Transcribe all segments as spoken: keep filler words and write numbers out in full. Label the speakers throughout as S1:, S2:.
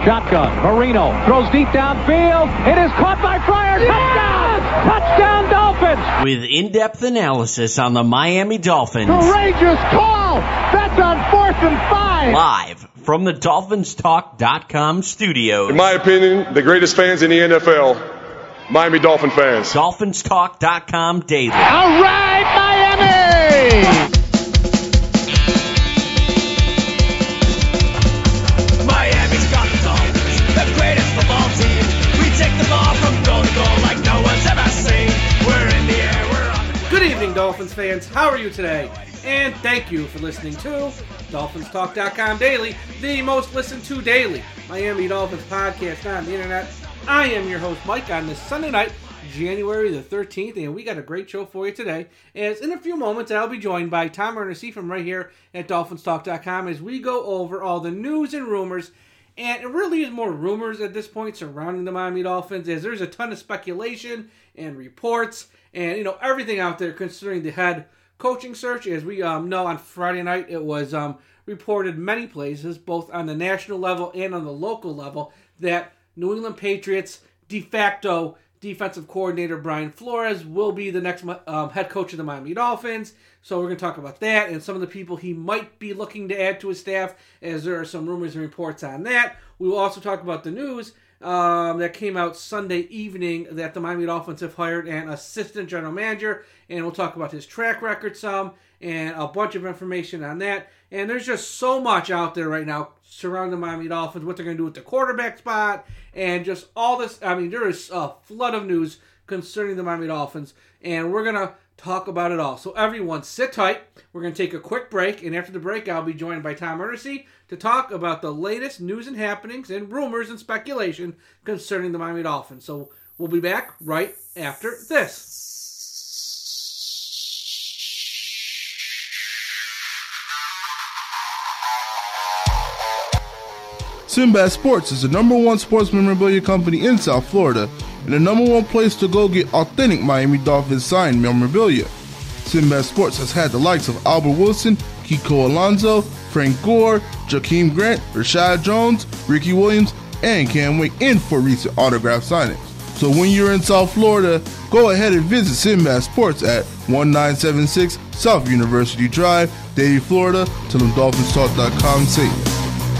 S1: Shotgun. Marino throws deep downfield. It is caught by Fryer. Touchdown! Touchdown Dolphins!
S2: With in-depth analysis on the Miami Dolphins.
S1: Courageous call! That's on fourth and five!
S2: Live from the Dolphins Talk dot com studios.
S3: In my opinion, the greatest fans in the N F L, Miami Dolphin fans.
S2: Dolphins Talk dot com daily.
S1: All right, Miami!
S4: Miami's got the Dolphins, the greatest football team. We take the ball from goal to goal like no one's ever seen. We're in the air, we're on the...
S5: Good evening, Dolphins fans. How are you today? And thank you for listening to Dolphins Talk dot com Daily, the most listened to daily Miami Dolphins podcast on the internet. I am your host, Mike, on this Sunday night, January the thirteenth, and we got a great show for you today. As in a few moments, I'll be joined by Tom Ernest from right here at Dolphins Talk dot com as we go over all the news and rumors. And it really is more rumors at this point surrounding the Miami Dolphins, as there's a ton of speculation and reports and, you know, everything out there concerning the head coaching search. As we um, know, on Friday night, it was um, reported many places, both on the national level and on the local level, that New England Patriots de facto defensive coordinator Brian Flores will be the next um, head coach of the Miami Dolphins. So we're going to talk about that and some of the people he might be looking to add to his staff, as there are some rumors and reports on that. We will also talk about the news um, that came out Sunday evening that the Miami Dolphins have hired an assistant general manager, and we'll talk about his track record some and a bunch of information on that. And there's just so much out there right now surrounding the Miami Dolphins, what they're going to do with the quarterback spot, and just all this. I mean, there is a flood of news concerning the Miami Dolphins, and we're going to talk about it all. So everyone, sit tight. We're going to take a quick break, and after the break, I'll be joined by Tom Ernest to talk about the latest news and happenings and rumors and speculation concerning the Miami Dolphins. So we'll be back right after this.
S6: Sinbad Sports is the number one sports memorabilia company in South Florida and the number one place to go get authentic Miami Dolphins signed memorabilia. Sinbad Sports has had the likes of Albert Wilson, Kiko Alonso, Frank Gore, Jakeem Grant, Rashad Jones, Ricky Williams, and Cam Wake in for recent autograph signings. So when you're in South Florida, go ahead and visit Sinbad Sports at nineteen seventy-six South University Drive, Davie, Florida. Tell them Dolphins Talk dot com say it.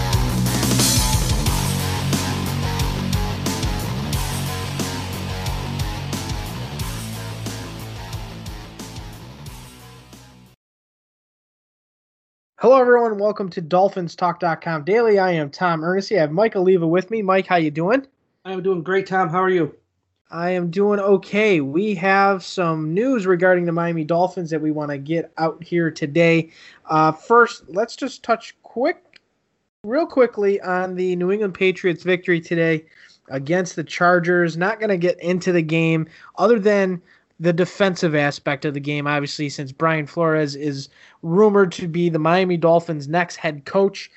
S7: Hello, everyone. Welcome to Dolphins Talk dot com Daily. I am Tom Ernest. I have Mike Oliva with me. Mike, how you doing?
S5: I am doing great, Tom. How are you?
S7: I am doing okay. We have some news regarding the Miami Dolphins that we want to get out here today. Uh, first, let's just touch quick, real quickly on the New England Patriots victory today against the Chargers. Not going to get into the game other than the defensive aspect of the game, obviously, since Brian Flores is rumored to be the Miami Dolphins' next head coach.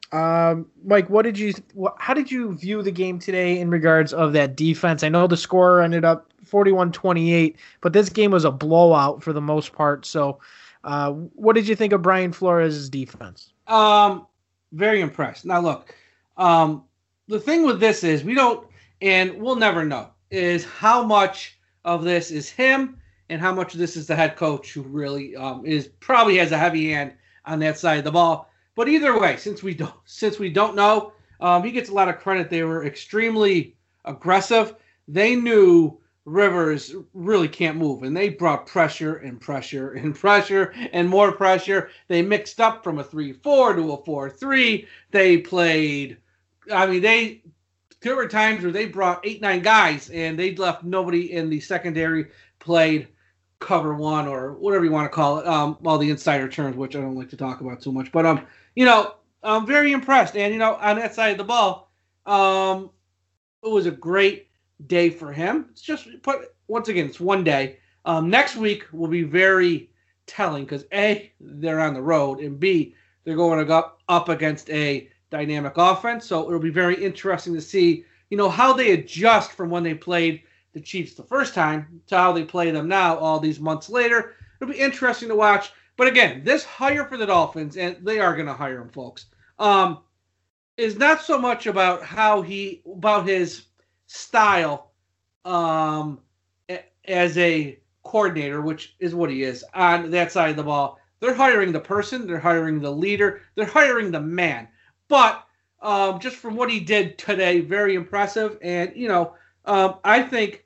S7: Um, Mike, what did you, what, how did you view the game today in regards of that defense? I know the score ended up forty-one twenty-eight, but this game was a blowout for the most part. So, uh, what did you think of Brian Flores' defense?
S5: Um, very impressed. Now, look, um, the thing with this is we don't, and we'll never know, is how much of this is him and how much of this is the head coach, who really um, is probably has a heavy hand on that side of the ball. But either way, since we don't since we don't know, um, he gets a lot of credit. They were extremely aggressive. They knew Rivers really can't move, and they brought pressure and pressure and pressure and more pressure. They mixed up from a three four to a four three. They played, I mean, they there were times where they brought eight, nine guys, and they left nobody in the secondary, played cover one or whatever you want to call it, um, all the insider terms, which I don't like to talk about too much. But, um, you know, I'm very impressed. And, you know, on that side of the ball, um, it was a great day for him. It's just, put once again, it's one day. Um, next week will be very telling because, A, they're on the road, and B, they're going to go up against a dynamic offense. So it'll be very interesting to see, you know, how they adjust from when they played the Chiefs the first time to how they play them now all these months later. It'll be interesting to watch. But again, this hire for the Dolphins, and they are going to hire him, folks. Um, is not so much about how he about his style um, as a coordinator, which is what he is on that side of the ball. They're hiring the person, they're hiring the leader, they're hiring the man. But um, just from what he did today, very impressive. And you know, um, I think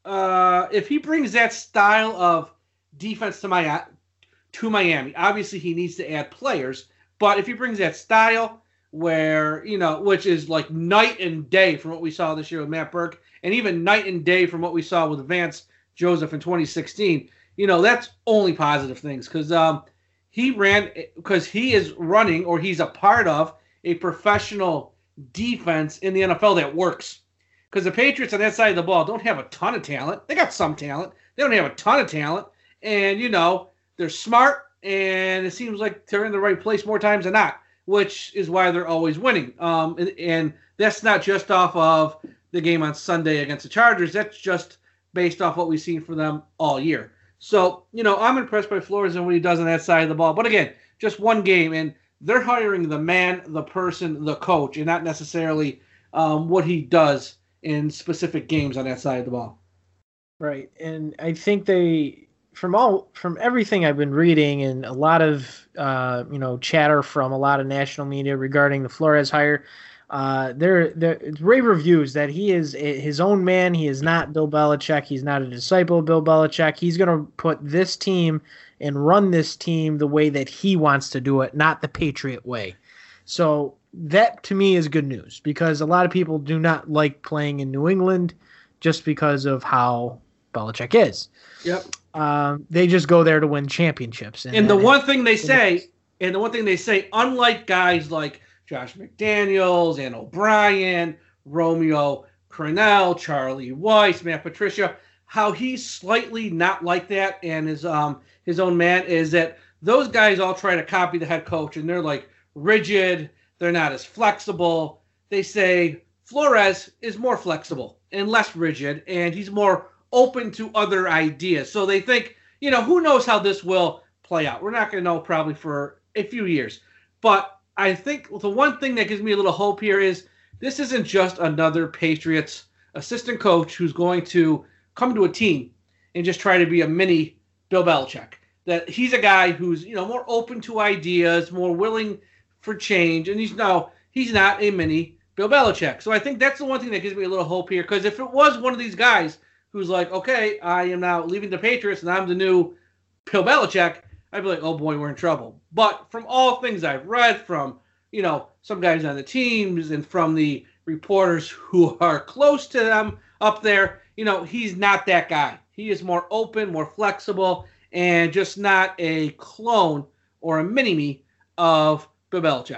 S5: uh, if he brings that style of defense to my to Miami, obviously he needs to add players. But if he brings that style, where, you know, which is like night and day from what we saw this year with Matt Burke, and even night and day from what we saw with Vance Joseph in twenty sixteen, you know, that's only positive things, because um, he ran, because he is running, or he's a part of, a professional defense in the N F L that works. Because the Patriots on that side of the ball don't have a ton of talent. They got some talent. They don't have a ton of talent. And, you know, they're smart, and it seems like they're in the right place more times than not, which is why they're always winning. Um, and, and that's not just off of the game on Sunday against the Chargers. That's just based off what we've seen from them all year. So, you know, I'm impressed by Flores and what he does on that side of the ball. But again, just one game, and they're hiring the man, the person, the coach, and not necessarily um, what he does in specific games on that side of the ball.
S7: Right. And I think they, from all, from everything I've been reading and a lot of, uh, you know, chatter from a lot of national media regarding the Flores hire, uh, there, there, rave reviews that he is his own man. He is not Bill Belichick. He's not a disciple of Bill Belichick. He's going to put this team and run this team the way that he wants to do it, not the Patriot way. So that to me is good news, because a lot of people do not like playing in New England just because of how Belichick is.
S5: Yep.
S7: Um, they just go there to win championships. And,
S5: and the
S7: and,
S5: one thing they say, and the one thing they say, unlike guys like Josh McDaniels and O'Brien, Romeo Crennel, Charlie Weiss, Matt Patricia, how he's slightly not like that and is um his own man, is that those guys all try to copy the head coach, and they're like rigid. They're not as flexible. They say Flores is more flexible and less rigid, and he's more open to other ideas. So they think, you know, who knows how this will play out? We're not going to know probably for a few years. But I think the one thing that gives me a little hope here is this isn't just another Patriots assistant coach who's going to come to a team and just try to be a mini Bill Belichick. That he's a guy who's, you know, more open to ideas, more willing for change, and he's no, he's not a mini Bill Belichick. So I think that's the one thing that gives me a little hope here, because if it was one of these guys who's like, okay, I am now leaving the Patriots and I'm the new Bill Belichick, I'd be like, oh boy, we're in trouble. But from all things I've read from, you know, some guys on the teams and from the reporters who are close to them up there, you know, he's not that guy. He is more open, more flexible, and just not a clone or a mini-me of Bill Belichick.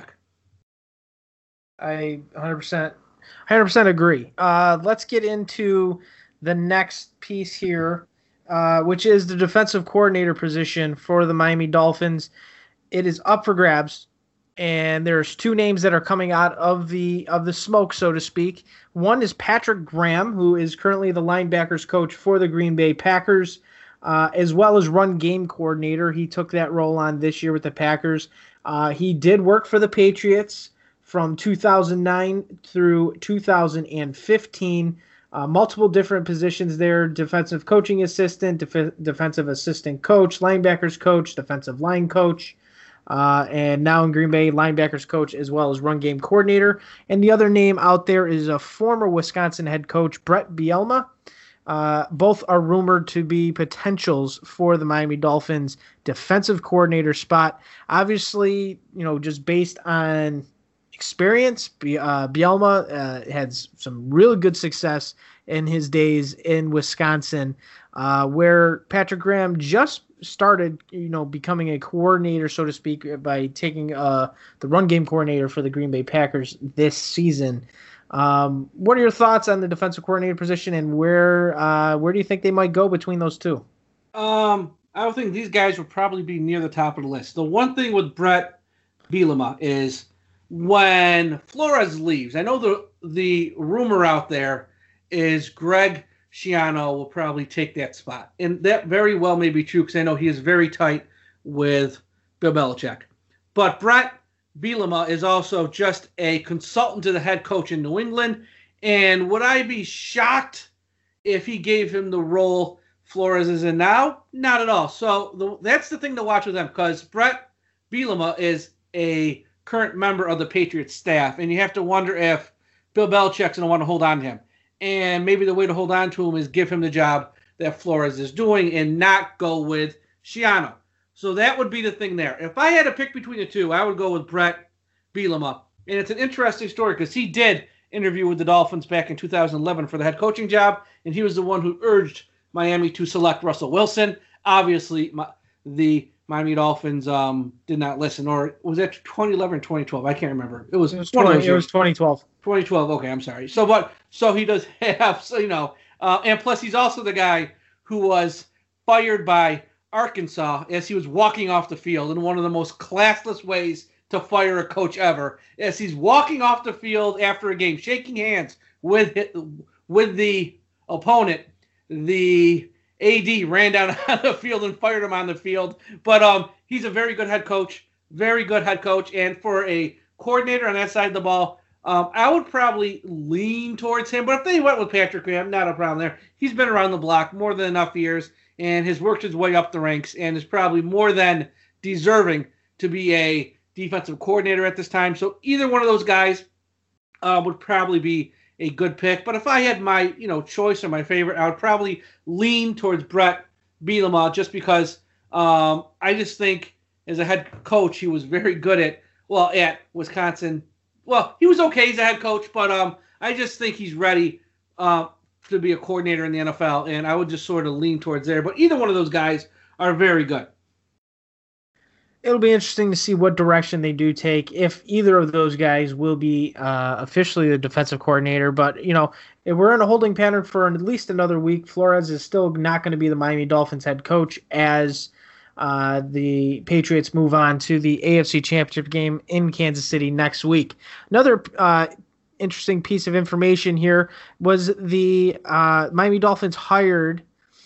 S7: I one hundred percent, one hundred percent agree. Uh, let's get into the next piece here, uh, which is the defensive coordinator position for the Miami Dolphins. It is up for grabs, and there's two names that are coming out of the of the smoke, so to speak. One is Patrick Graham, who is currently the linebackers coach for the Green Bay Packers, uh, as well as run game coordinator. He took that role on this year with the Packers. Uh, he did work for the Patriots from two thousand nine through two thousand fifteen. Uh, multiple different positions there: defensive coaching assistant, def- defensive assistant coach, linebackers coach, defensive line coach, uh, and now in Green Bay, linebackers coach as well as run game coordinator. And the other name out there is a former Wisconsin head coach, Brett Bielema. Uh, both are rumored to be potentials for the Miami Dolphins defensive coordinator spot. Obviously, you know, just based on experience, uh, Bielema uh, had some really good success in his days in Wisconsin, uh, where Patrick Graham just started, you know, becoming a coordinator, so to speak, by taking uh, the run game coordinator for the Green Bay Packers this season. Um, what are your thoughts on the defensive coordinator position, and where uh, where do you think they might go between those two?
S5: Um, I would think these guys would probably be near the top of the list. The one thing with Brett Bielema is when Flores leaves, I know the the rumor out there is Greg Schiano will probably take that spot. And that very well may be true, because I know he is very tight with Bill Belichick. But Brett Bielema is also just a consultant to the head coach in New England. And would I be shocked if he gave him the role Flores is in now? Not at all. So the, that's the thing to watch with them, because Brett Bielema is a current member of the Patriots staff, and you have to wonder if Bill Belichick's going to want to hold on to him. And maybe the way to hold on to him is give him the job that Flores is doing and not go with Schiano. So that would be the thing there. If I had to pick between the two, I would go with Brett Bielema. And it's an interesting story because he did interview with the Dolphins back in two thousand eleven for the head coaching job, and he was the one who urged Miami to select Russell Wilson. Obviously, my, the Miami Dolphins um, did not listen. Or was that twenty eleven or twenty twelve? I can't remember. It was,
S7: it was,
S5: one of
S7: twenty,
S5: those
S7: it was twenty twelve.
S5: twenty twelve. Okay, I'm sorry. So, but so he does have, so, you know, uh, and plus he's also the guy who was fired by Arkansas as he was walking off the field in one of the most classless ways to fire a coach ever. As he's walking off the field after a game, shaking hands with with the opponent, the A D ran down on the field and fired him on the field. But um, he's a very good head coach, very good head coach. And for a coordinator on that side of the ball, um, I would probably lean towards him. But if they went with Patrick Graham, not a problem there. He's been around the block more than enough years and has worked his way up the ranks and is probably more than deserving to be a defensive coordinator at this time. So either one of those guys uh, would probably be a good pick. But if I had my, you know, choice or my favorite, I would probably lean towards Brett Bielema just because um, I just think as a head coach, he was very good at, well, at Wisconsin. Well, he was okay as a head coach, but um, I just think he's ready uh, to be a coordinator in the N F L, and I would just sort of lean towards there. But either one of those guys are very good.
S7: It'll be interesting to see what direction they do take, if either of those guys will be uh, officially the defensive coordinator. But, you know, if we're in a holding pattern for at least another week, Flores is still not going to be the Miami Dolphins head coach as uh, the Patriots move on to the A F C Championship game in Kansas City next week. Another uh, interesting piece of information here was the uh, Miami Dolphins hired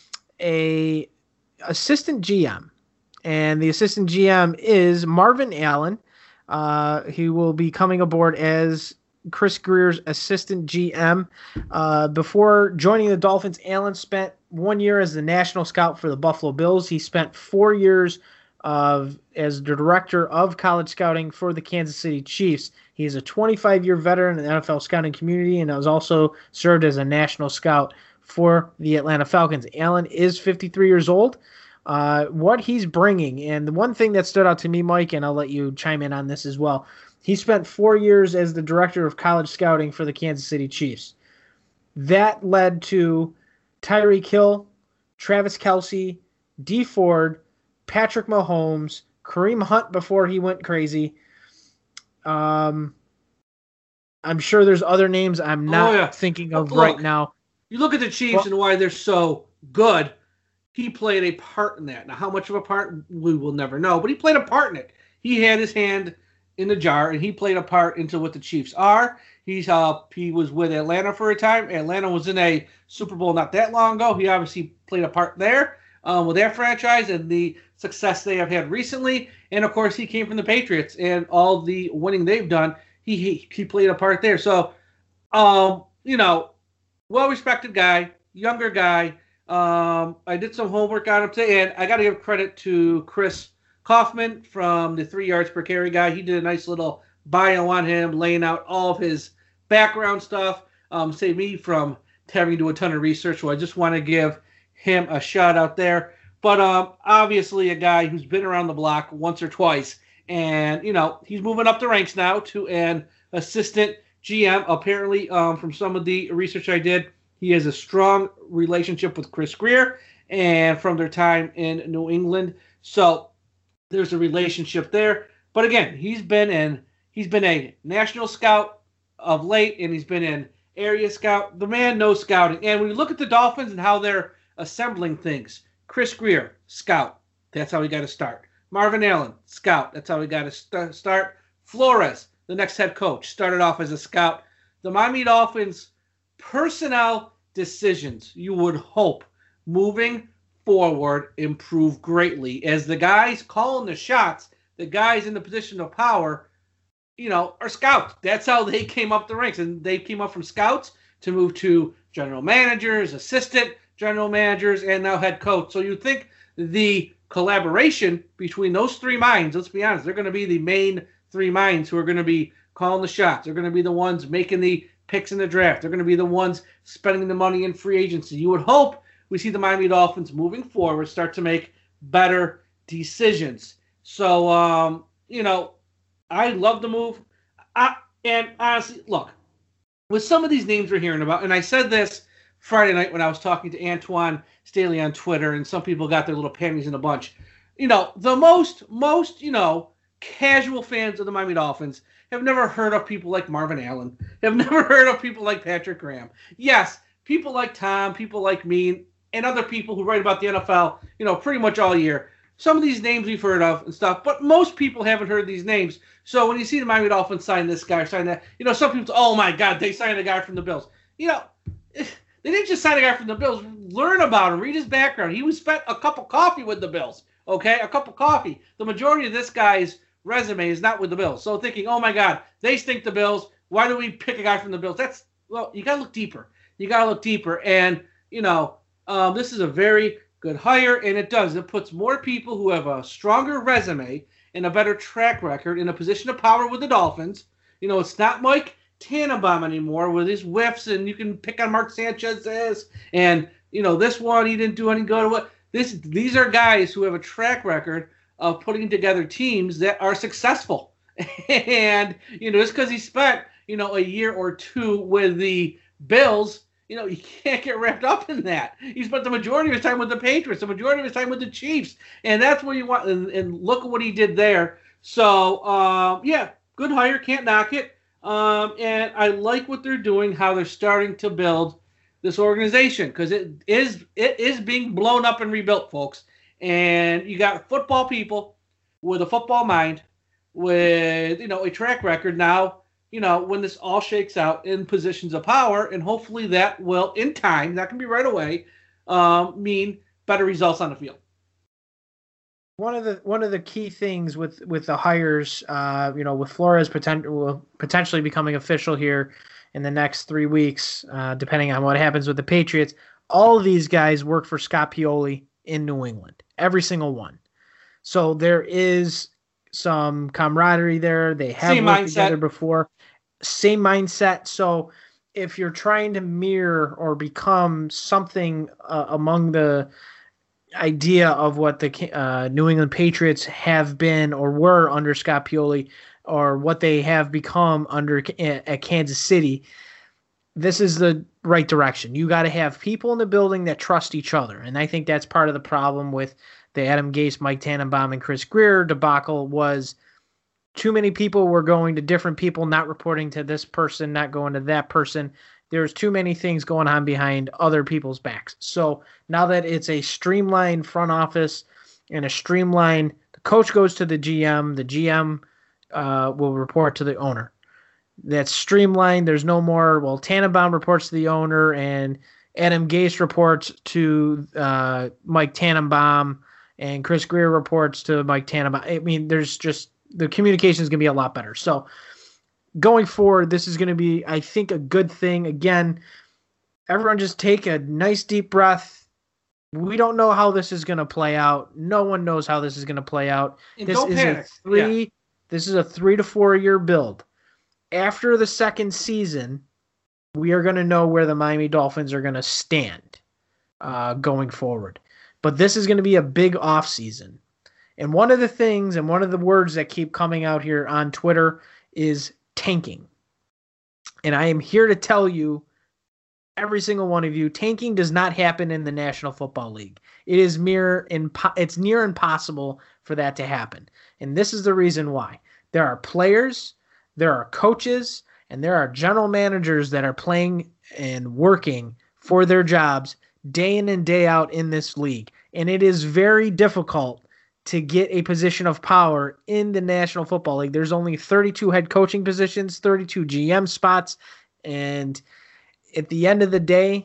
S7: a assistant G M. And the assistant G M is Marvin Allen. Uh, he will be coming aboard as Chris Greer's assistant G M. Uh, before joining the Dolphins, Allen spent one year as the national scout for the Buffalo Bills. He spent four years of as the director of college scouting for the Kansas City Chiefs. He is a twenty-five-year veteran in the N F L scouting community and has also served as a national scout for the Atlanta Falcons. Allen is fifty-three years old. Uh, what he's bringing, and the one thing that stood out to me, Mike, and I'll let you chime in on this as well, he spent four years as the director of college scouting for the Kansas City Chiefs. That led to Tyreek Hill, Travis Kelce, Dee Ford, Patrick Mahomes, Kareem Hunt before he went crazy. Um, I'm sure there's other names I'm not oh, yeah. thinking of
S5: look,
S7: right now.
S5: You look at the Chiefs well, and why they're so good. He played a part in that. Now, how much of a part, we will never know, but he played a part in it. He had his hand in the jar, and he played a part into what the Chiefs are. He's uh, he was with Atlanta for a time. Atlanta was in a Super Bowl not that long ago. He obviously played a part there um, with that franchise and the success they have had recently. And, of course, he came from the Patriots, and all the winning they've done, he he, he played a part there. So, um, you know, well-respected guy, younger guy. Um, I did some homework on him today, and I got to give credit to Chris Kaufman from the Three Yards Per Carry guy. He did a nice little bio on him, laying out all of his background stuff. Um, saved me from having to do a ton of research, so I just want to give him a shout out there. But um, obviously a guy who's been around the block once or twice, and you know he's moving up the ranks now to an assistant G M. Apparently, um, from some of the research I did, he has a strong relationship with Chris Grier and from their time in New England. So there's a relationship there. But again, he's been in he's been a national scout of late, and he's been an area scout. The man knows scouting. And when you look at the Dolphins and how they're assembling things, Chris Grier, scout. That's how we got to start. Marvin Allen, scout. That's how we got to st- start. Flores, the next head coach, started off as a scout. The Miami Dolphins personnel decisions, you would hope, moving forward, improve greatly as the guys calling the shots, the guys in the position of power, you know, are scouts. That's how they came up the ranks. And they came up from scouts to move to general managers, assistant general managers, and now head coach. So you think the collaboration between those three minds, let's be honest, they're going to be the main three minds who are going to be calling the shots. They're going to be the ones making the picks in the draft. They're going to be the ones spending the money in free agency. You would hope we see the Miami Dolphins moving forward start to make better decisions. So, um, you know, I love the move. I, and honestly, look, with some of these names we're hearing about, and I said this Friday night when I was talking to Antoine Staley on Twitter, and some people got their little panties in a bunch. You know, the most, most, you know, casual fans of the Miami Dolphins have never heard of people like Marvin Allen, have never heard of people like Patrick Graham. Yes, people like Tom, people like me, and other people who write about the N F L, you know, pretty much all year. Some of these names we've heard of and stuff, but most people haven't heard these names. So when you see the Miami Dolphins sign this guy or sign that, you know, some people say, oh my God, they signed a guy from the Bills. You know, they didn't just sign a guy from the Bills. Learn about him, read his background. He was spent a cup of coffee with the Bills, okay? A cup of coffee. The majority of this guy's resume is not with the Bills. So thinking, oh my God, they stink the Bills. Why do we pick a guy from the Bills? That's, well, you got to look deeper. You got to look deeper. And, you know, um, this is a very good hire, and it does. It puts more people who have a stronger resume and a better track record in a position of power with the Dolphins. You know, it's not Mike Tannenbaum anymore with his whiffs, and you can pick on Mark Sanchez and, you know, this one, he didn't do any good. What this? These are guys who have a track record of putting together teams that are successful. And, you know, just because he spent, you know, a year or two with the Bills, you know, you can't get wrapped up in that. He spent the majority of his time with the Patriots, the majority of his time with the Chiefs, and that's what you want. And, and look at what he did there. So, um, yeah, good hire, can't knock it. Um, and I like what they're doing, how they're starting to build this organization, because it is it is being blown up and rebuilt, folks. And you got football people with a football mind, with, you know, a track record now. You know, when this all shakes out in positions of power, and hopefully that will, in time, that can be right away, um, mean better results on the field.
S7: One of the one of the key things with, with the hires, uh, you know, with Flores poten- potentially becoming official here in the next three weeks, uh, depending on what happens with the Patriots, all of these guys work for Scott Pioli in New England, every single one. So there is some camaraderie there. They have
S5: Same
S7: worked
S5: mindset.
S7: together before. Same mindset. So if you're trying to mirror or become something uh, among the idea of what the uh, New England Patriots have been or were under Scott Pioli, or what they have become under at Kansas City, this is the right direction. You got to have people in the building that trust each other. And I think that's part of the problem with the Adam Gase, Mike Tannenbaum, and Chris Grier debacle was too many people were going to different people, not reporting to this person, not going to that person. There's too many things going on behind other people's backs. So now that it's a streamlined front office and a streamlined, the coach goes to the G M, the G M uh, will report to the owner. That's streamlined. There's no more, well, Tannenbaum reports to the owner and Adam Gase reports to uh, Mike Tannenbaum and Chris Grier reports to Mike Tannenbaum. I mean, there's just, the communication is going to be a lot better. So going forward, this is going to be, I think, a good thing. Again, everyone just take a nice deep breath. We don't know how this is going to play out. No one knows how this is going to play out.
S5: And
S7: this
S5: don't
S7: is
S5: panic.
S7: a three.
S5: Yeah.
S7: This is a three to four year build. After the second season, we are going to know where the Miami Dolphins are going to stand uh, going forward. But this is going to be a big off season. And one of the things and one of the words that keep coming out here on Twitter is tanking. And I am here to tell you, every single one of you, tanking does not happen in the National Football League. It is mere impo- it's near impossible for that to happen. And this is the reason why. There are players, there are coaches, and there are general managers that are playing and working for their jobs day in and day out in this league. And it is very difficult to get a position of power in the National Football League. There's only thirty-two head coaching positions, thirty-two G M spots, and at the end of the day,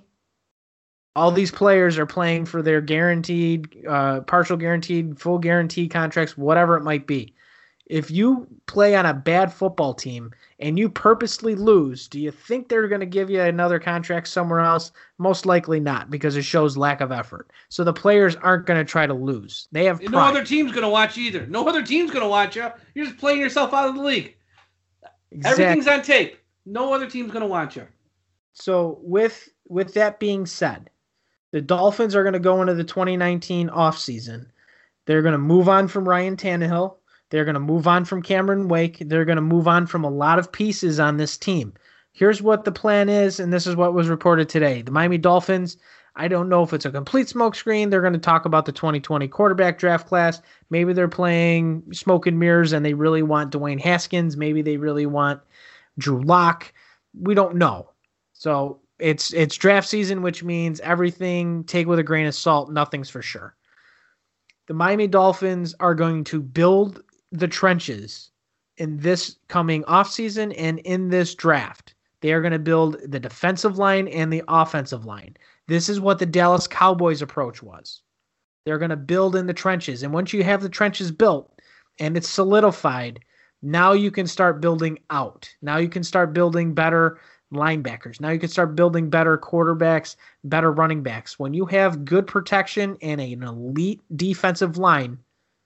S7: all these players are playing for their guaranteed, uh, partial guaranteed, full guaranteed contracts, whatever it might be. If you play on a bad football team and you purposely lose, do you think they're going to give you another contract somewhere else? Most likely not, because it shows lack of effort. So the players aren't going to try to lose. They have pride.
S5: No other team's going to watch either. No other team's going to watch you. You're just playing yourself out of the league. Exactly. Everything's on tape. No other team's going to watch you.
S7: So with with that being said, the Dolphins are going to go into the twenty nineteen offseason. They're going to move on from Ryan Tannehill. They're going to move on from Cameron Wake. They're going to move on from a lot of pieces on this team. Here's what the plan is, and this is what was reported today. The Miami Dolphins, I don't know if it's a complete smokescreen. They're going to talk about the twenty twenty quarterback draft class. Maybe they're playing smoke and mirrors and they really want Dwayne Haskins. Maybe they really want Drew Lock. We don't know. So it's it's draft season, which means everything take with a grain of salt. Nothing's for sure. The Miami Dolphins are going to build the trenches in this coming offseason and in this draft. They are going to build the defensive line and the offensive line. This is what the Dallas Cowboys approach was. They're going to build in the trenches. And once you have the trenches built and it's solidified, now you can start building out. Now you can start building better linebackers. Now you can start building better quarterbacks, better running backs. When you have good protection and an elite defensive line,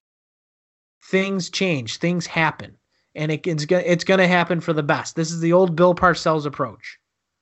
S7: things change, things happen, and it, it's going it's to happen for the best. This is the old Bill Parcells approach.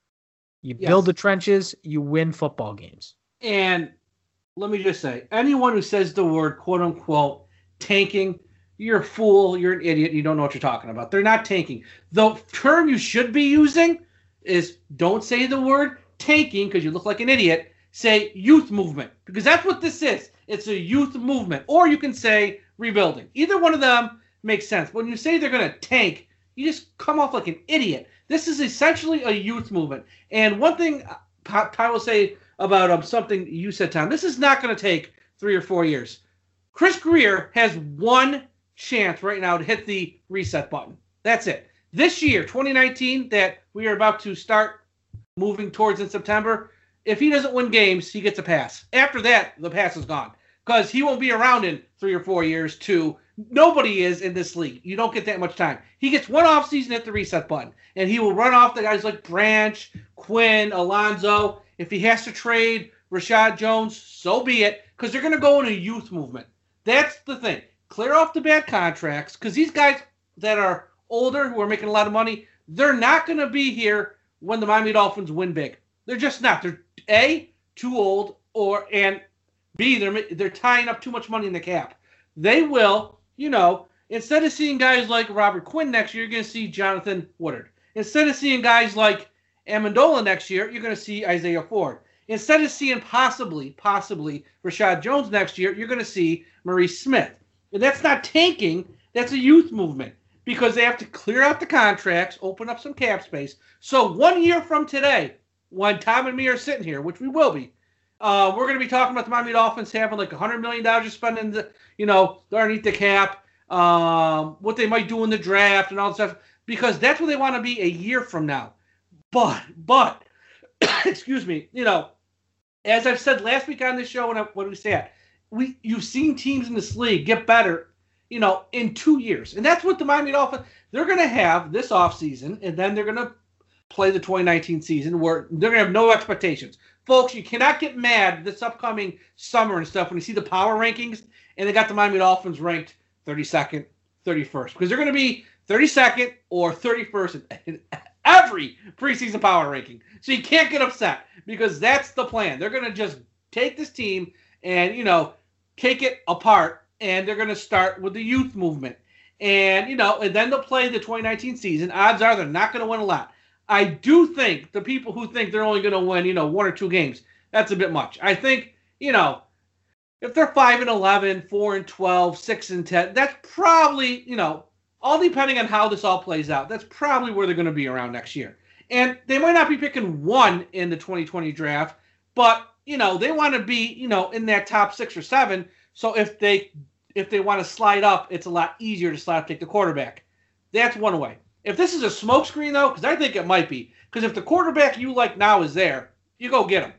S7: You yes. build the trenches, you win football games.
S5: And let me just say, anyone who says the word quote-unquote tanking, you're a fool, you're an idiot, you don't know what you're talking about. They're not tanking. The term you should be using is don't say the word tanking because you look like an idiot. Say youth movement, because that's what this is. It's a youth movement. Or you can say rebuilding. Either one of them makes sense. When you say they're going to tank, you just come off like an idiot. This is essentially a youth movement. And one thing Ty will say about um, something you said, Tom, this is not going to take three or four years. Chris Grier has one chance right now to hit the reset button. That's it. This year, twenty nineteen, that we are about to start moving towards in September, if he doesn't win games, he gets a pass. After that, the pass is gone. Because he won't be around in three or four years, too. Nobody is in this league. You don't get that much time. He gets one offseason at the reset button, and he will run off the guys like Branch, Quinn, Alonzo. If he has to trade Rashad Jones, so be it, because they're going to go in a youth movement. That's the thing. Clear off the bad contracts, because these guys that are older, who are making a lot of money, they're not going to be here when the Miami Dolphins win big. They're just not. They're, A, too old, or and B, they're, they're tying up too much money in the cap. They will, you know, instead of seeing guys like Robert Quinn next year, you're going to see Jonathan Woodard. Instead of seeing guys like Amendola next year, you're going to see Isaiah Ford. Instead of seeing possibly, possibly Rashad Jones next year, you're going to see Maurice Smith. And that's not tanking. That's a youth movement because they have to clear out the contracts, open up some cap space. So one year from today, when Tom and me are sitting here, which we will be, uh, we're going to be talking about the Miami Dolphins having like one hundred million dollars to spend in the, you know, underneath the cap, um, what they might do in the draft and all that stuff, because that's where they want to be a year from now. But, but, excuse me, you know, as I've said last week on this show when, I, when we sat, we you've seen teams in this league get better, you know, in two years. And that's what the Miami Dolphins, they're going to have this offseason, and then they're going to play the twenty nineteen season where they're going to have no expectations. Folks, you cannot get mad this upcoming summer and stuff when you see the power rankings and they got the Miami Dolphins ranked thirty-second, thirty-first. Because they're going to be thirty-second or thirty-first in every preseason power ranking. So you can't get upset because that's the plan. They're going to just take this team and, you know, take it apart, and they're going to start with the youth movement. And, you know, and then they'll play the twenty nineteen season. Odds are they're not going to win a lot. I do think the people who think they're only going to win, you know, one or two games, that's a bit much. I think, you know, if they're five and eleven, four and twelve, six and ten, that's probably, you know, all depending on how this all plays out, that's probably where they're going to be around next year. And they might not be picking one in the twenty twenty draft, but, you know, they want to be, you know, in that top six or seven. So if they if they want to slide up, it's a lot easier to slide up, take the quarterback. That's one way. If this is a smokescreen, though, because I think it might be, because if the quarterback you like now is there, you go get him.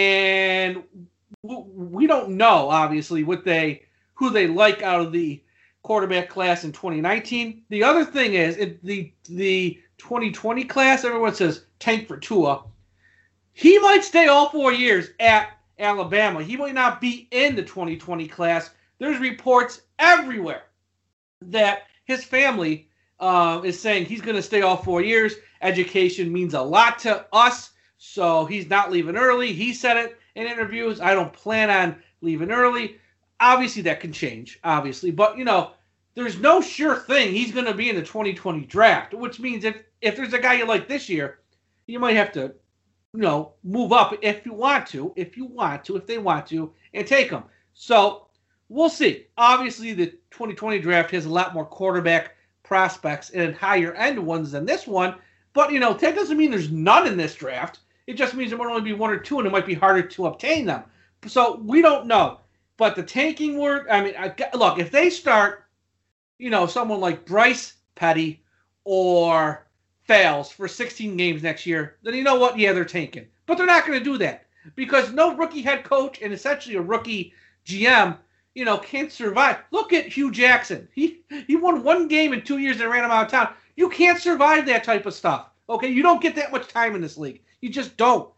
S5: And we don't know, obviously, what they who they like out of the quarterback class in twenty nineteen. The other thing is, it, the the twenty twenty class, everyone says tank for Tua. He might stay all four years at Alabama. He might not be in the twenty twenty class. There's reports everywhere that his family uh, is saying he's going to stay all four years. Education means a lot to us, so he's not leaving early. He said it in interviews. I don't plan on leaving early. Obviously, that can change, obviously. But, you know, there's no sure thing he's going to be in the twenty twenty draft, which means if, if there's a guy you like this year, you might have to, you know, move up if you want to, if you want to, if they want to, and take him. So we'll see. Obviously, the twenty twenty draft has a lot more quarterback prospects and higher end ones than this one. But, you know, that doesn't mean there's none in this draft. It just means there might only be one or two, and it might be harder to obtain them. So we don't know. But the tanking word, I mean, I, look, if they start, you know, someone like Bryce Petty or Fales for sixteen games next year, then you know what? Yeah, they're tanking. But they're not going to do that because no rookie head coach and essentially a rookie G M, you know, can't survive. Look at Hugh Jackson. He he won one game in two years and ran him out of town. You can't survive that type of stuff. Okay, you don't get that much time in this league. You just don't.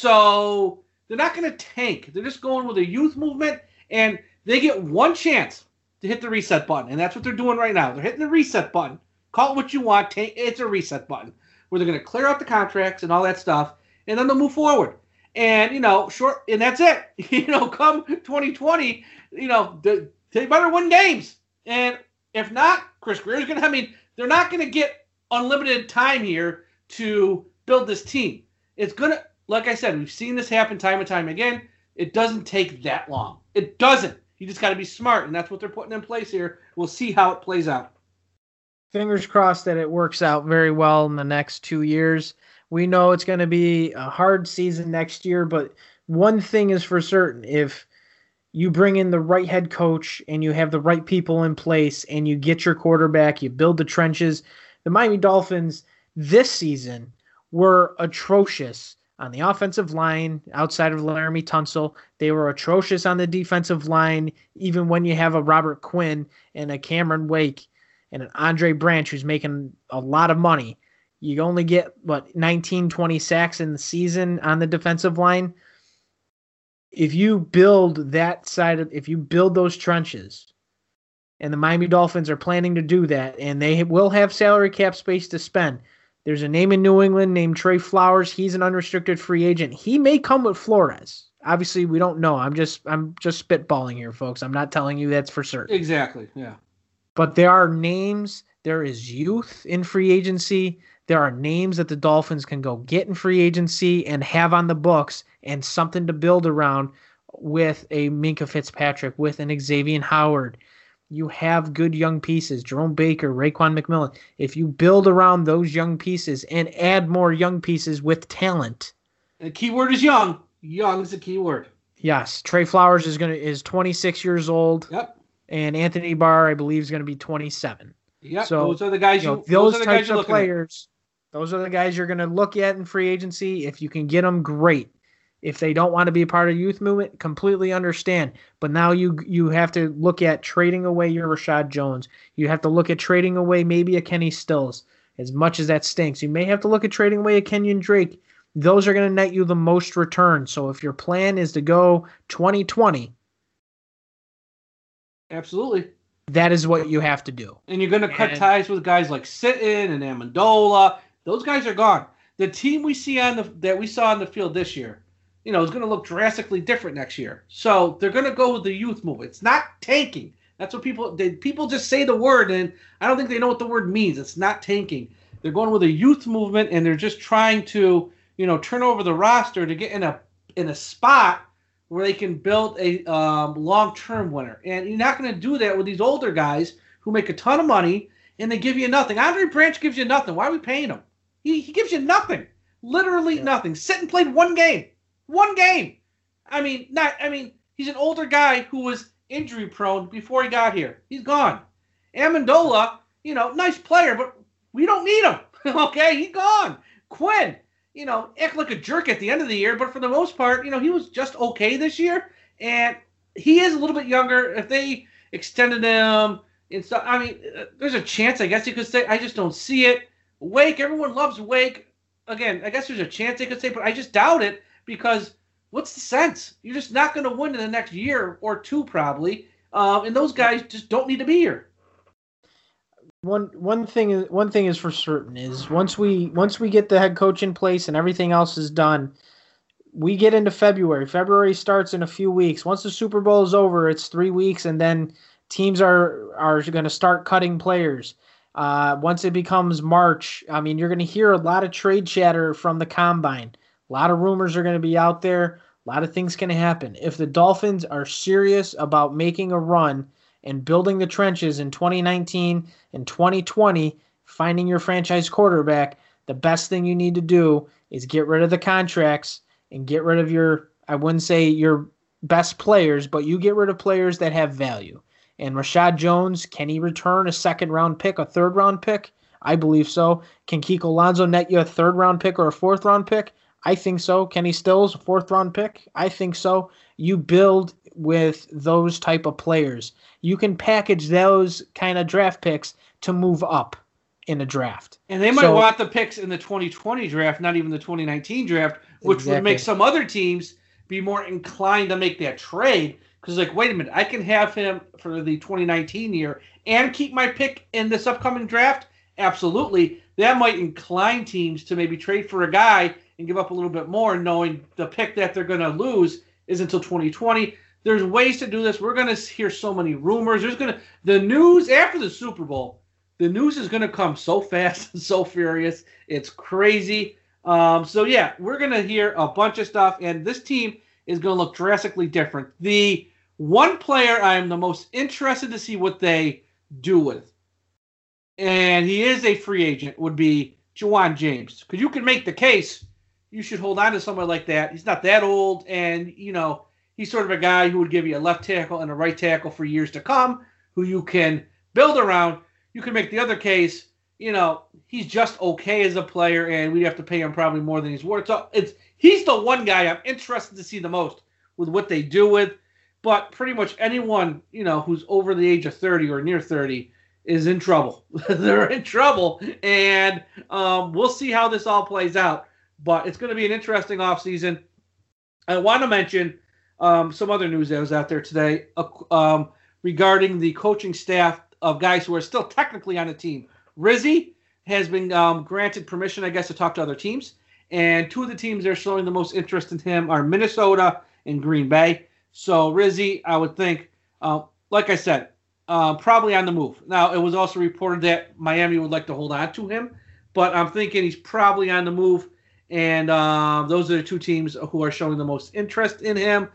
S5: So they're not going to tank. They're just going with a youth movement, and they get one chance to hit the reset button, and that's what they're doing right now. They're hitting the reset button. Call it what you want. Tank, it's a reset button where they're going to clear out the contracts and all that stuff, and then they'll move forward. And, you know, short, and that's it. You know, come twenty twenty, you know, the, they better win games. And if not, Chris Grier's going to, I mean, they're not going to get unlimited time here to build this team. It's going to, like I said, we've seen this happen time and time again. It doesn't take that long. It doesn't. You just got to be smart, and that's what they're putting in place here. We'll see how it plays out.
S7: Fingers crossed that it works out very well in the next two years. We know it's going to be a hard season next year, but one thing is for certain. If you bring in the right head coach and you have the right people in place and you get your quarterback, you build the trenches, the Miami Dolphins this season were atrocious on the offensive line outside of Laramie Tunsil. They were atrocious on the defensive line, even when you have a Robert Quinn and a Cameron Wake and an Andre Branch who's making a lot of money. You only get, what, nineteen, twenty sacks in the season on the defensive line. If you build that side of, if you build those trenches, and the Miami Dolphins are planning to do that, and they will have salary cap space to spend. There's a name in New England named Trey Flowers. He's an unrestricted free agent. He may come with Flores. Obviously, we don't know. I'm just I'm just spitballing here, folks. I'm not telling you that's for certain.
S5: Exactly, yeah.
S7: But there are names. There is youth in free agency. There are names that the Dolphins can go get in free agency and have on the books and something to build around with a Minkah Fitzpatrick, with an Xavier Howard. You have good young pieces, Jerome Baker, Raekwon McMillan. If you build around those young pieces and add more young pieces with talent.
S5: The key word is young. Young is the key word.
S7: Yes, Trey Flowers is gonna is twenty-six years old.
S5: Yep.
S7: And Anthony Barr, I believe, is going to be twenty-seven.
S5: Yep.
S7: So
S5: those are the guys you.
S7: you know,
S5: those
S7: those
S5: are the
S7: types
S5: guys you're
S7: of players. At. Those are the guys you're going to look at in free agency. If you can get them, great. If they don't want to be a part of youth movement, completely understand. But now you you have to look at trading away your Rashad Jones. You have to look at trading away maybe a Kenny Stills. As much as that stinks, you may have to look at trading away a Kenyon Drake. Those are going to net you the most return. So if your plan is to go twenty twenty,
S5: absolutely,
S7: that is what you have to do.
S5: And you're going to cut
S7: and,
S5: ties with guys like Sitton and Amendola. Those guys are gone. The team we see on the that we saw on the field this year, you know, is going to look drastically different next year. So they're going to go with the youth movement. It's not tanking. That's what people they, people just say the word, and I don't think they know what the word means. It's not tanking. They're going with a youth movement, and they're just trying to, you know, turn over the roster to get in a in a spot where they can build a um, long-term winner. And you're not going to do that with these older guys who make a ton of money and they give you nothing. Andre Branch gives you nothing. Why are we paying him? He he gives you nothing. Literally yeah. nothing. Sitton played one game. One game. I mean, not. I mean, he's an older guy who was injury-prone before he got here. He's gone. Amendola, you know, nice player, but we don't need him. Okay, he's gone. Quinn, you know, act like a jerk at the end of the year, but for the most part, you know, he was just okay this year. And he is a little bit younger. If they extended him, And so, I mean, uh, there's a chance, I guess you could say. I just don't see it. Wake, everyone loves Wake. Again, I guess there's a chance they could say, but I just doubt it because what's the sense? You're just not going to win in the next year or two, probably. Um, and those guys just don't need to be here.
S7: One one thing is one thing is for certain is once we once we get the head coach in place and everything else is done, we get into February. February starts in a few weeks. Once the Super Bowl is over, it's three weeks, and then teams are are going to start cutting players. Uh, once it becomes March, I mean, you're going to hear a lot of trade chatter from the combine. A lot of rumors are going to be out there. A lot of things can happen. If the Dolphins are serious about making a run and building the trenches in twenty nineteen and twenty twenty, finding your franchise quarterback, the best thing you need to do is get rid of the contracts and get rid of your, I wouldn't say your best players, but you get rid of players that have value. And Rashad Jones, can he return a second round pick, a third round pick? I believe so. Can Kiko Alonso net you a third round pick or a fourth round pick? I think so. Kenny Stills, a fourth round pick? I think so. You build with those type of players. You can package those kind of draft picks to move up in a draft.
S5: And they might
S7: so,
S5: want the picks in the twenty twenty draft, not even the twenty nineteen draft, which
S7: exactly.
S5: would make some other teams be more inclined to make that trade. Because, like, wait a minute, I can have him for the twenty nineteen year and keep my pick in this upcoming draft? Absolutely. That might incline teams to maybe trade for a guy and give up a little bit more, knowing the pick that they're going to lose is until twenty twenty. There's ways to do this. We're going to hear so many rumors. There's going to the news after the Super Bowl. The news is going to come so fast and so furious. It's crazy. Um, so yeah, we're going to hear a bunch of stuff, and this team is going to look drastically different. The one player I'm the most interested to see what they do with, and he is a free agent, would be Ja'Wuan James. Because you can make the case you should hold on to someone like that. He's not that old, and, you know, he's sort of a guy who would give you a left tackle and a right tackle for years to come, who you can build around. You can make the other case, you know, he's just okay as a player, and we'd have to pay him probably more than he's worth. So it's he's the one guy I'm interested to see the most with what they do with. But pretty much anyone, you know, who's over the age of thirty or near thirty is in trouble. They're in trouble, and um, we'll see how this all plays out. But it's going to be an interesting offseason. I want to mention um, some other news that was out there today uh, um, regarding the coaching staff of guys who are still technically on the team. Rizzi has been um, granted permission, I guess, to talk to other teams. And two of the teams that are showing the most interest in him are Minnesota and Green Bay. So Rizzi, I would think, uh, like I said, uh, probably on the move. Now, it was also reported that Miami would like to hold on to him. But I'm thinking he's probably on the move. And um, those are the two teams who are showing the most interest in him.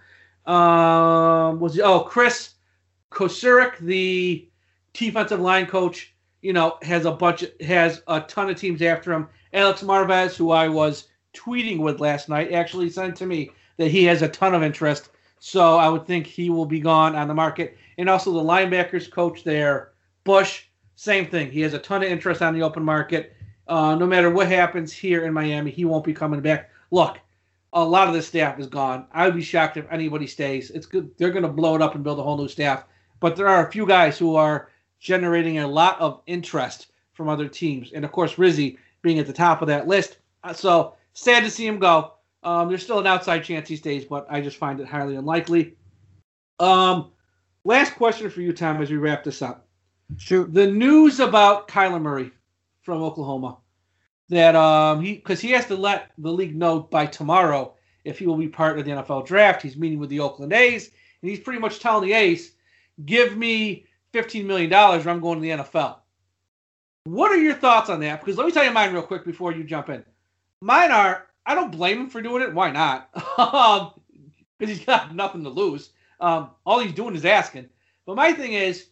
S5: Um, was oh Chris Kocurek, the defensive line coach, you know, has a bunch, has a ton of teams after him. Alex Marvez, who I was tweeting with last night, actually sent to me that he has a ton of interest. So I would think he will be gone on the market. And also the linebackers coach there, Bush, same thing. He has a ton of interest on the open market. Uh, no matter what happens here in Miami, he won't be coming back. Look, a lot of the staff is gone. I would be shocked if anybody stays. It's good. They're going to blow it up and build a whole new staff. But there are a few guys who are generating a lot of interest from other teams. And, of course, Rizzi being at the top of that list. So sad to see him go. Um, there's still an outside chance he stays, but I just find it highly unlikely. Um, last question for you, Tom, as we wrap this up.
S7: Shoot.
S5: The news about Kyler Murray from Oklahoma, that um, he because he has to let the league know by tomorrow if he will be part of the N F L draft. He's meeting with the Oakland A's, and he's pretty much telling the A's, give me fifteen million dollars or I'm going to the N F L. What are your thoughts on that? Because let me tell you mine real quick before you jump in. Mine are, I don't blame him for doing it. Why not? Because he's got nothing to lose. Um, all he's doing is asking. But my thing is,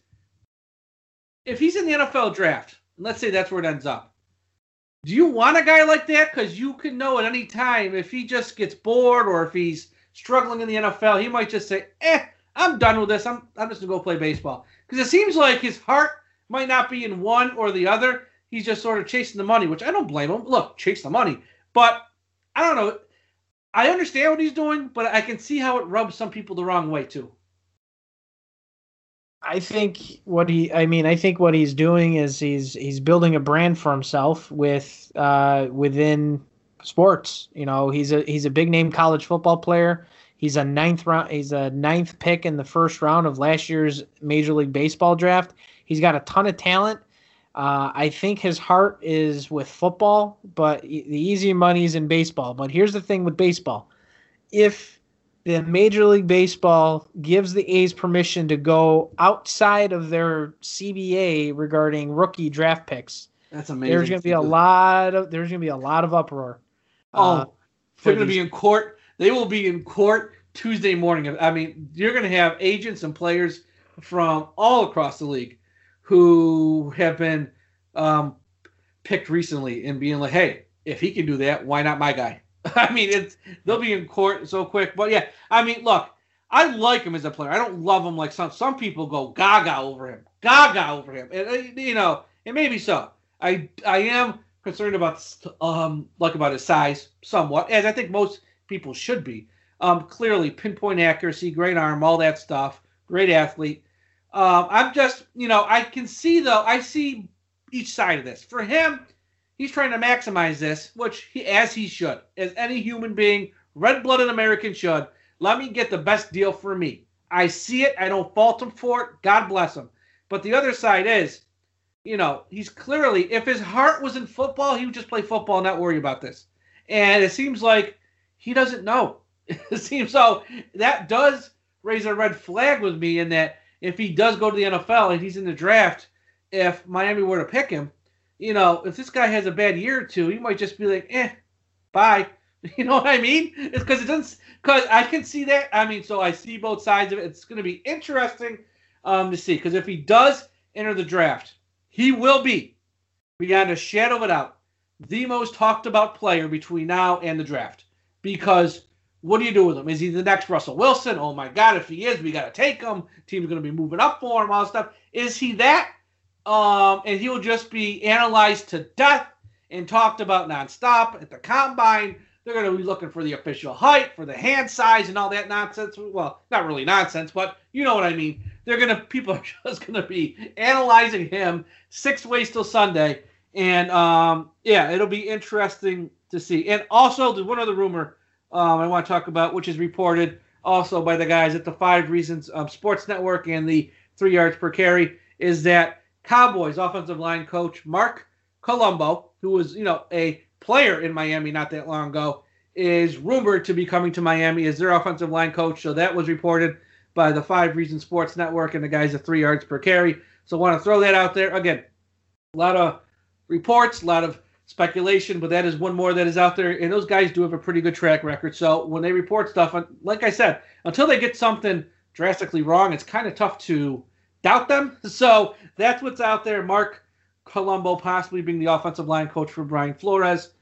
S5: if he's in the N F L draft, and let's say that's where it ends up, do you want a guy like that? Because you can know at any time if he just gets bored or if he's struggling in the N F L, he might just say, eh, I'm done with this. I'm, I'm just going to go play baseball. Because it seems like his heart might not be in one or the other. He's just sort of chasing the money, which I don't blame him. Look, chase the money. But I don't know. I understand what he's doing, but I can see how it rubs some people the wrong way, too.
S7: I think what he, I mean, I think what he's doing is he's he's building a brand for himself with uh, within sports. You know, he's a he's a big name college football player. He's a ninth round. He's a ninth pick in the first round of last year's Major League Baseball draft. He's got a ton of talent. Uh, I think his heart is with football, but the easy money is in baseball. But here's the thing with baseball: if the Major League Baseball gives the A's permission to go outside of their C B A regarding rookie draft picks,
S5: that's amazing.
S7: There's going to be a lot of there's going to be a lot of uproar.
S5: Oh,
S7: uh,
S5: they're going to be in court. They will be in court Tuesday morning. I mean, you're going to have agents and players from all across the league who have been um, picked recently and being like, "Hey, if he can do that, why not my guy?" I mean, it's they'll be in court so quick. But yeah, I mean, look, I like him as a player. I don't love him like some some people go gaga over him, gaga over him, and you know, and maybe so. I I am concerned about um like about his size somewhat, as I think most people should be. Um, clearly, pinpoint accuracy, great arm, all that stuff, great athlete. Um, I'm just, you know, I can see though. I see each side of this. For him, he's trying to maximize this, which he, as he should, as any human being, red-blooded American should. Let me get the best deal for me. I see it. I don't fault him for it. God bless him. But the other side is, you know, he's clearly, if his heart was in football, he would just play football and not worry about this. And it seems like he doesn't know. It seems so. That does raise a red flag with me in that if he does go to the N F L and he's in the draft, if Miami were to pick him, you know, if this guy has a bad year or two, he might just be like, eh, bye. You know what I mean? It's because it doesn't, because I can see that. I mean, so I see both sides of it. It's going to be interesting um, to see, because if he does enter the draft, he will be, beyond a shadow of a doubt, the most talked about player between now and the draft. Because what do you do with him? Is he the next Russell Wilson? Oh my God, if he is, we got to take him. Team's going to be moving up for him, all that stuff. Is he that? Um, and he will just be analyzed to death and talked about nonstop at the combine. They're going to be looking for the official height, for the hand size, and all that nonsense. Well, not really nonsense, but you know what I mean. They're going to people are just going to be analyzing him six ways till Sunday, and um, yeah, it'll be interesting to see. And also, there's one other rumor um, I want to talk about, which is reported also by the guys at the Five Reasons um, Sports Network and the Three Yards Per Carry, is that Cowboys offensive line coach Mark Colombo, who was, you know, a player in Miami not that long ago, is rumored to be coming to Miami as their offensive line coach. So that was reported by the Five Reasons Sports Network and the guys at Three Yards Per Carry. So I want to throw that out there. Again, a lot of reports, a lot of speculation, but that is one more that is out there. And those guys do have a pretty good track record. So when they report stuff, like I said, until they get something drastically wrong, it's kind of tough to doubt them. So that's what's out there. Mark Colombo possibly being the offensive line coach for Brian Flores.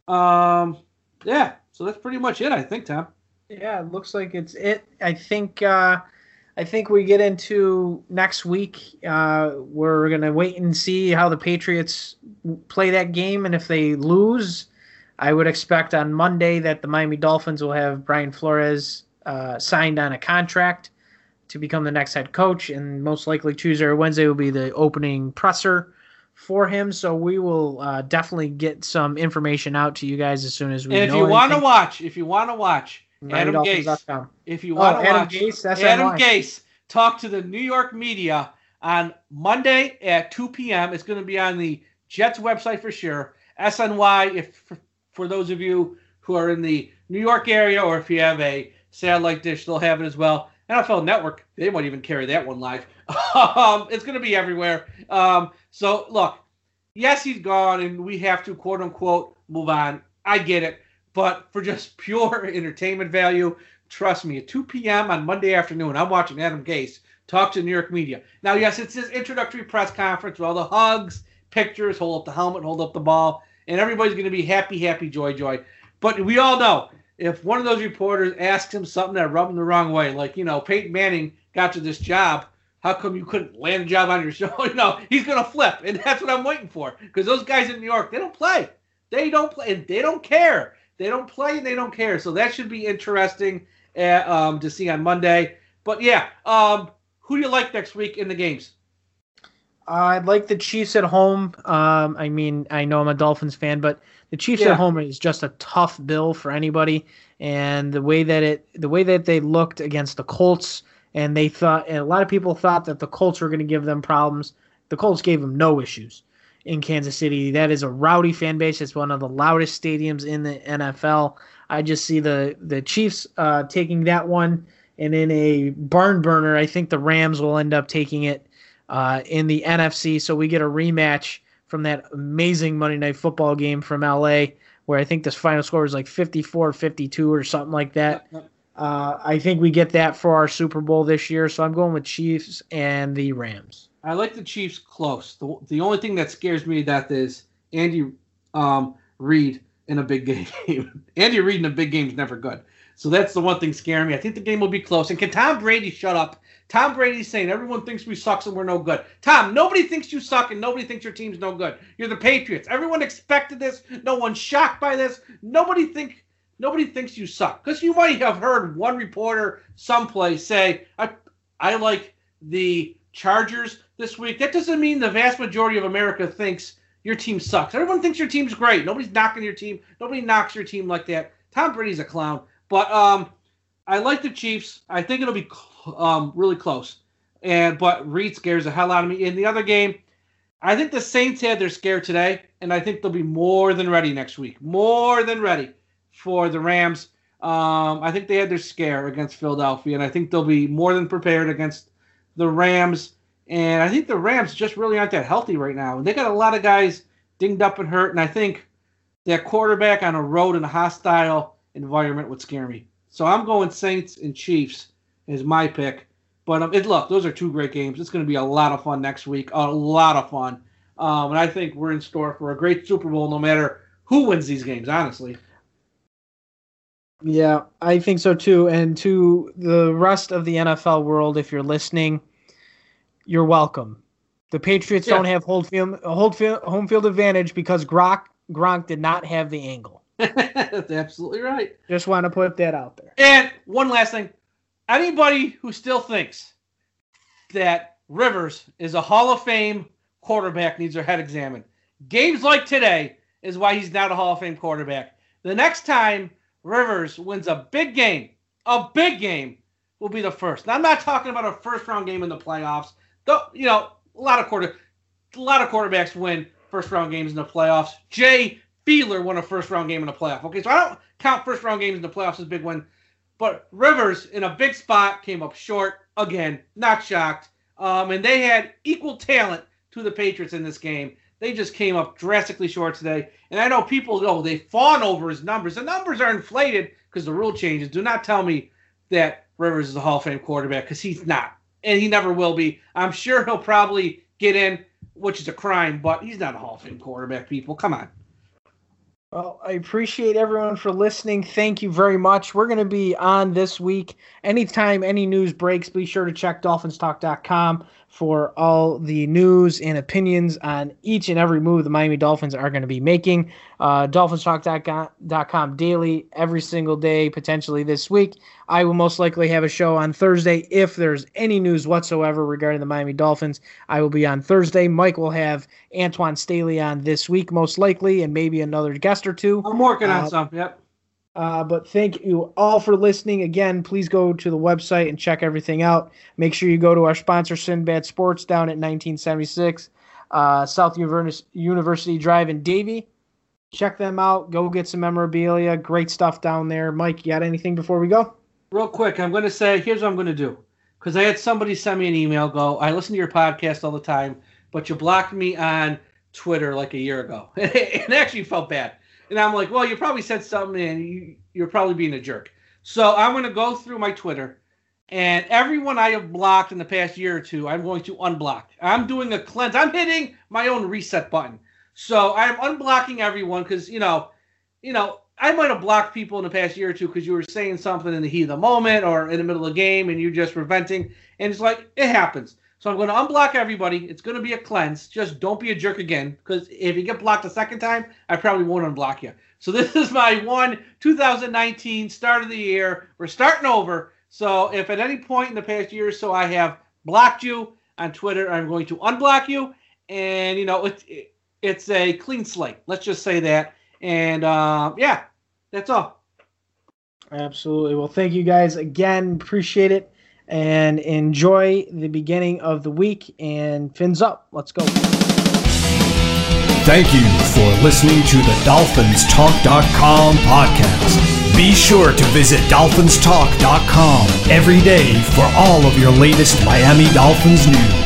S5: Um, yeah, so that's pretty much it, I think, Tom.
S7: Yeah, it looks like it's it. I think uh, I think we get into next week. Uh, we're going to wait and see how the Patriots play that game, and if they lose, I would expect on Monday that the Miami Dolphins will have Brian Flores uh, signed on a contract to become the next head coach, and most likely Tuesday or Wednesday will be the opening presser for him. So we will uh, definitely get some information out to you guys as soon as we
S5: and
S7: know.
S5: if you want to watch, if you want to watch Adam
S7: Dolphins.
S5: Gase, if you want to
S7: oh,
S5: watch
S7: Adam Gase, that's
S5: Adam
S7: online.
S5: Gase talk to the New York media on Monday at two p.m. It's going to be on the Jets website for sure. S N Y, if for, for those of you who are in the New York area, or if you have a satellite dish, they'll have it as well. N F L Network, they might even carry that one live. um, it's going to be everywhere. Um, so, look, yes, he's gone, and we have to, quote-unquote, move on. I get it. But for just pure entertainment value, trust me, at two p.m. on Monday afternoon, I'm watching Adam Gase talk to New York media. Now, yes, it's his introductory press conference with all the hugs, pictures, hold up the helmet, hold up the ball, and everybody's going to be happy, happy, joy, joy. But we all know, if one of those reporters asks him something that rubbed him the wrong way, like, you know, Peyton Manning got you this job, how come you couldn't land a job on your show? You know, he's going to flip, and that's what I'm waiting for. Because those guys in New York, they don't play. They don't play, and they don't care. They don't play, and they don't care. So that should be interesting uh, um, to see on Monday. But, yeah, um, who do you like next week in the games?
S7: Uh, I'd like the Chiefs at home. Um, I mean, I know I'm a Dolphins fan, but the Chiefs
S5: Yeah.
S7: at home is just a tough bill for anybody. And the way that it, the way that they looked against the Colts, and they thought, and a lot of people thought that the Colts were going to give them problems. The Colts gave them no issues in Kansas City. That is a rowdy fan base. It's one of the loudest stadiums in the N F L. I just see the the Chiefs uh, taking that one, and in a barn burner, I think the Rams will end up taking it. Uh, in the N F C, so we get a rematch from that amazing Monday Night Football game from L A, where I think this final score was like fifty-four fifty-two or something like that. Uh, I think we get that for our Super Bowl this year, so I'm going with Chiefs and the Rams.
S5: I like the Chiefs close. The, the only thing that scares me that is Andy um, Reid in a big game. Andy Reid in a big game is never good. So that's the one thing scaring me. I think the game will be close. And can Tom Brady shut up? Tom Brady's saying everyone thinks we suck and we're no good. Tom, nobody thinks you suck and nobody thinks your team's no good. You're the Patriots. Everyone expected this. No one's shocked by this. Nobody think nobody thinks you suck. Because you might have heard one reporter someplace say, I, I like the Chargers this week. That doesn't mean the vast majority of America thinks your team sucks. Everyone thinks your team's great. Nobody's knocking your team. Nobody knocks your team like that. Tom Brady's a clown. But um, I like the Chiefs. I think it'll be um, really close. And but Reid scares the hell out of me. In the other game, I think the Saints had their scare today, and I think they'll be more than ready next week. More than ready for the Rams. Um, I think they had their scare against Philadelphia, and I think they'll be more than prepared against the Rams. And I think the Rams just really aren't that healthy right now. And they got a lot of guys dinged up and hurt, and I think that quarterback on a road in a hostile environment would scare me. So I'm going Saints and Chiefs is my pick. But um, it, look, those are two great games. It's going to be a lot of fun next week, a lot of fun. Um, and I think we're in store for a great Super Bowl no matter who wins these games, honestly.
S7: Yeah, I think so too. And to the rest of the N F L world, if you're listening, you're welcome. The Patriots
S5: Yeah.
S7: don't have home field, home field, home field advantage because Gronk, Gronk did not have the angle.
S5: That's absolutely right.
S7: Just want to put that out there.
S5: And one last thing. Anybody who still thinks that Rivers is a Hall of Fame quarterback needs their head examined. Games like today is why he's not a Hall of Fame quarterback. The next time Rivers wins a big game, a big game, will be the first. Now, I'm not talking about a first-round game in the playoffs. Though, you know, a lot of quarter, a lot of quarterbacks win first-round games in the playoffs. Jay Fiedler won a first-round game in the playoff. Okay, so I don't count first-round games in the playoffs as a big win. But Rivers, in a big spot, came up short. Again, not shocked. Um, and they had equal talent to the Patriots in this game. They just came up drastically short today. And I know people go, they fawn over his numbers. The numbers are inflated because the rule changes. Do not tell me that Rivers is a Hall of Fame quarterback because he's not. And he never will be. I'm sure he'll probably get in, which is a crime, but he's not a Hall of Fame quarterback, people. Come on.
S7: Well, I appreciate everyone for listening. Thank you very much. We're going to be on this week. Anytime any news breaks, be sure to check dolphins talk dot com for all the news and opinions on each and every move the Miami Dolphins are going to be making. Uh, dolphins talk dot com daily, every single day, potentially this week. I will most likely have a show on Thursday. If there's any news whatsoever regarding the Miami Dolphins, I will be on Thursday. Mike will have Antoine Staley on this week, most likely, and maybe another guest or two.
S5: I'm working on
S7: Uh,
S5: some, yep.
S7: Uh, but thank you all for listening. Again, please go to the website and check everything out. Make sure you go to our sponsor, Sinbad Sports, down at nineteen seventy-six uh, South Univers- University Drive in Davie. Check them out. Go get some memorabilia. Great stuff down there. Mike, you got anything before we go?
S5: Real quick, I'm going to say, here's what I'm going to do. Because I had somebody send me an email, go, I listen to your podcast all the time, but you blocked me on Twitter like a year ago. It actually felt bad. And I'm like, well, you probably said something and you, you're probably being a jerk. So I'm going to go through my Twitter, and everyone I have blocked in the past year or two, I'm going to unblock. I'm doing a cleanse. I'm hitting my own reset button. So I'm unblocking everyone because, you know, you know, I might have blocked people in the past year or two because you were saying something in the heat of the moment or in the middle of the game and you just were venting. And it's like, it happens. So I'm going to unblock everybody. It's going to be a cleanse. Just don't be a jerk again, because if you get blocked a second time, I probably won't unblock you. So this is my one two thousand nineteen start of the year. We're starting over. So if at any point in the past year or so I have blocked you on Twitter. I'm going to unblock you. And, you know, it, it, it's a clean slate. Let's just say that. And, uh, yeah, that's all.
S7: Absolutely. Well, thank you guys again. Appreciate it. And enjoy the beginning of the week. And fins up. Let's go.
S8: Thank you for listening to the Dolphins Talk dot com podcast. Be sure to visit Dolphins Talk dot com every day for all of your latest Miami Dolphins news.